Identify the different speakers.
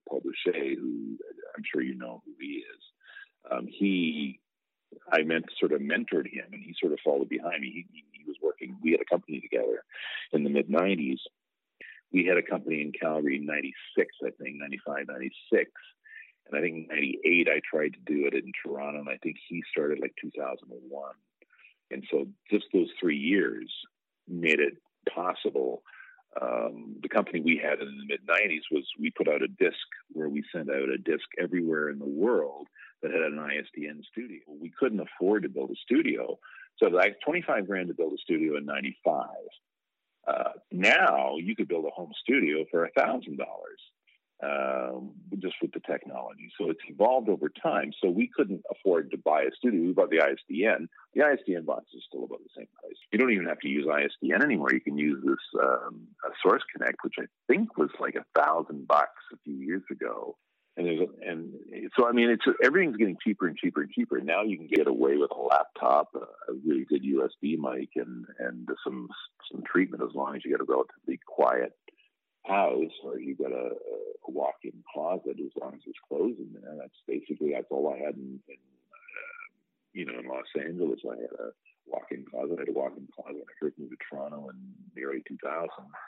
Speaker 1: Paul Boucher, who I'm sure you know who he is. I sort of mentored him, and he sort of followed behind me. He was working. We had a company together in the mid '90s. We had a company in Calgary in '96, I think, '95, '96. And I think in '98, I tried to do it in Toronto, and I think he started like 2001. And so just those 3 years made it possible. The company we had in the mid '90s we put out a disc where we sent out a disc everywhere in the world that had an ISDN studio. We couldn't afford to build a studio. So like $25,000 to build a studio in '95. Now you could build a home studio for $1,000. Just with the technology. So it's evolved over time. So we couldn't afford to buy a studio. We bought the ISDN. The ISDN box is still about the same price. You don't even have to use ISDN anymore. You can use this Source Connect, which I think was like $1,000 a few years ago. So I mean, everything's getting cheaper and cheaper and cheaper. Now you can get away with a laptop, a really good USB mic, and some treatment as long as you get a relatively quiet house, or you got a walk-in closet as long as there's clothes in there. That's all I had in Los Angeles. I had a walk-in closet. I had a walk-in closet when I first moved to Toronto in the early 2000s.